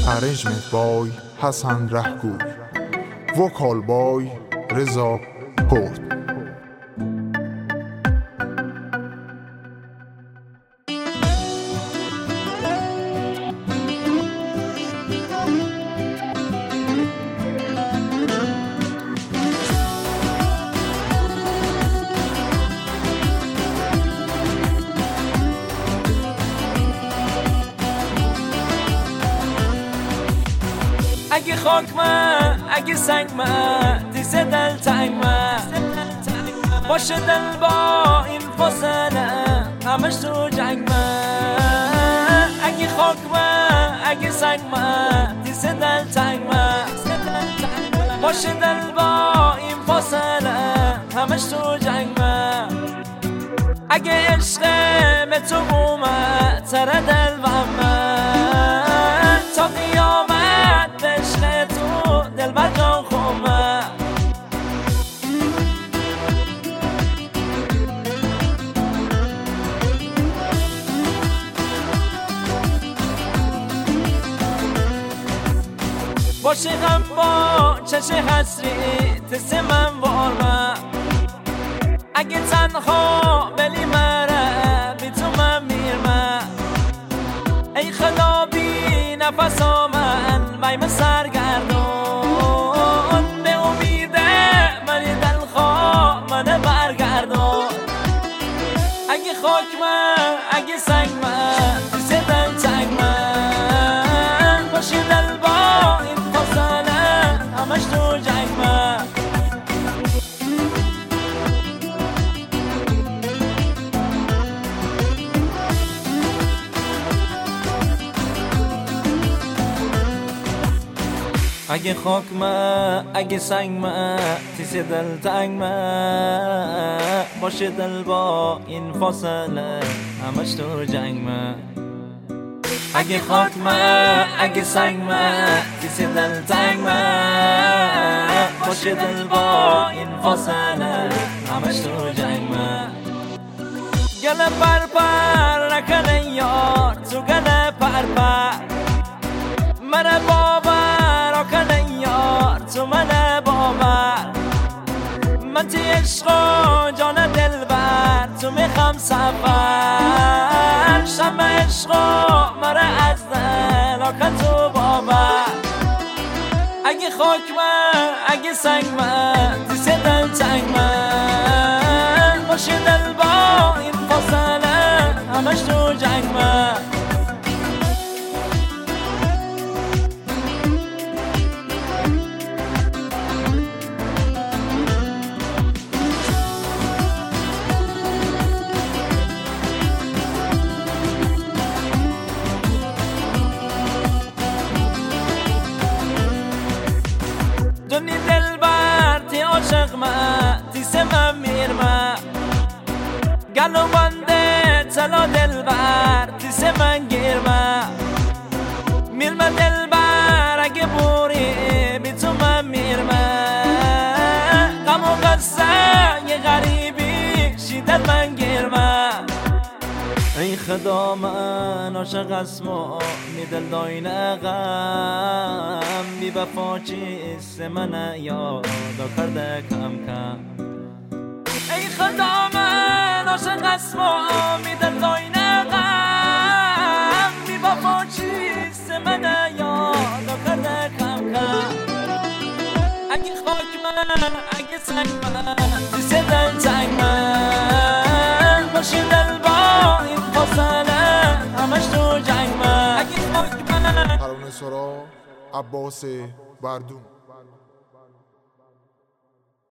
ارنجمنت بای حسن رهگور، وکال بای رضا پورت. اگه خاک من، اگه سنگ من، دیز دل تنگ من، باشه دل با این فاصله همش تو جنگ من. اگه خاک من، اگه سنگ من، دیز دل تنگ من، باشه دل با این فاصله همش تو جنگ من. اگه عشق به تو اومد سر دل و من، تا قیامت عشق تو دل بر جان خومه. باشه غم با چش حسری تس من وارمه. اگه تنها بلی مره بی تو من میرمه. ای خدا بی نفس من میم سرگردون، به امیده منی دلخواه منه برگردون. اگه خاک من، اگه سنگ من، دیز دل تنگ من، باشی دل با این فاصله همش تو جنگ من. اگه خاک من، اگه سنگ من، تیز دل تنگ من، باشه دل با این فاصله همش تو جنگ من. اگه خاک من، اگه سنگ من، تیز دل تنگ من، باشه دل با این فاصله همش تو جنگ من. گله پر پر نکنه یار تو گله پر پر، منه باور کنه یار تو منه باور. من تی عشق و جان دل بر تو میخوام سفر، شم عشق و مره از دل آکن تو باور. اگه خاک من، اگه سنگ من، دیز دل تنگ من، باشه دل با این فاصله همش تو جنگ من. دنی دل بر تی عاشق من، تیس من میرمه. گلو بنده تلا دل بر تیس من گیرمه. میرمه دل بر اگه بوری بی تو من میرمه. غم و قصه یه غریبی شیدت من گیرمه. ای خدا من عاشق اسم و می دل داینه غم، بی وفا چیست من یادا کرده کم کم. ای خدا من عاشق اسم و می دل داینه غم، بی وفا چیست من یادا کرده کم کم. اگه خاک من، اگه سنگ من، دیز دل تنگ من، باشی دل با این فاصله همش تو جنگ من. اگه خاک من. پروانه سرا، عباس بردون.